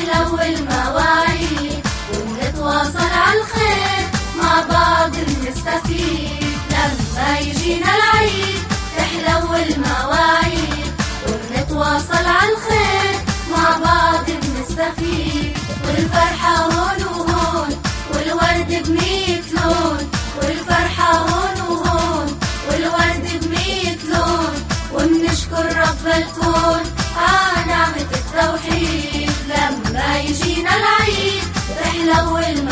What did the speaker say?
تحلو المواعيد ونتواصل عالخير مع بعض نستفيد. لما يجينا العيد تحلو المواعيد ونتواصل عالخير مع بعض نستفيد. والفرحة هون وهون والورد بميت لون، والفرحة هون وهون والورد بميت لون، ومنشكر رب الكون نعمة التوحيد. لما يجينا العيد تحلو